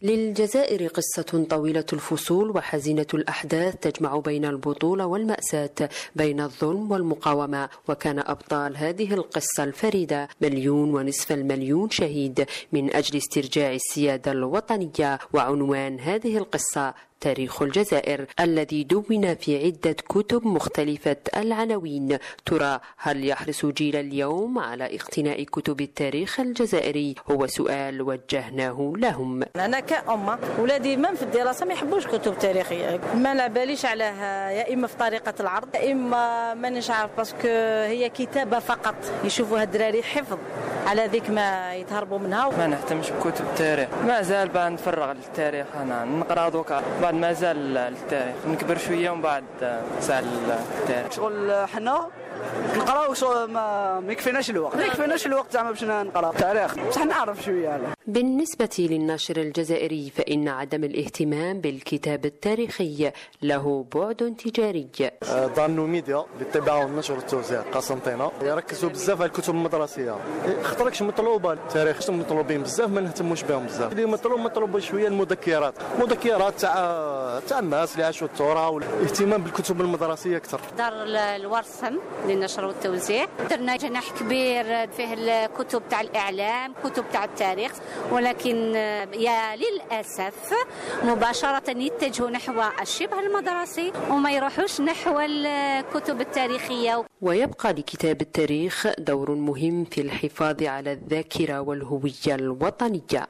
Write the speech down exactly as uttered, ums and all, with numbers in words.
للجزائر قصة طويلة الفصول وحزينة الأحداث تجمع بين البطولة والمأساة، بين الظلم والمقاومة. وكان أبطال هذه القصة الفريدة مليون ونصف المليون شهيد من أجل استرجاع السيادة الوطنية. وعنوان هذه القصة تاريخ الجزائر الذي دون في عدة كتب مختلفة العناوين. ترى هل يحرص جيل اليوم على اقتناء كتب التاريخ الجزائري؟ هو سؤال وجهناه لهم. أنا كأمة ولادي من في الدراسة ما يحبوش كتب تاريخية، ما نعباليش عليها، يا إما في طريقة العرض يا إما ما نعرف، باسكو هي كتابة فقط يشوفوها الدراري حفظ، على ذيك ما يتهربوا منها. ما نهتمش بكتب التاريخ، ما زال بقى نتفرغ للتاريخ، أنا نقرأ دوكا بعد ما زال التاريخ، نكبر شوية ومن بعد سال التاريخ. شغل حنا نقراو ما ما يكفيناش الوقت، ما يكفيناش الوقت زعما باش نقراو التاريخ، بصح نعرف شوية عليه. بالنسبة للناشر الجزائري فإن عدم الاهتمام بالكتاب التاريخي له بعد تجاري. ظنوا ميديا اللي تبعوا النشر والتوزيع قسنطينة يركزوا بزاف على الكتب المدرسية، خاطركش مطلوبة التاريخ مطلوبين بزاف ما نهتموش بهم بزاف. اللي مطلوب مطلوب شوية المذكرات، مذكرات تاع تاع الناس اللي عاشوا الثورة، والاهتمام بالكتب المدرسية أكثر. دار الورسم للنشر والتوزيع درنا جناح كبير فيه الكتب تاع الإعلام، كتب تاع التاريخ، ولكن يا للأسف مباشرة يتجهوا نحو الشبه المدرسي وما يروحوش نحو الكتب التاريخية. ويبقى لكتاب التاريخ دور مهم في الحفاظ على الذاكرة والهوية الوطنية.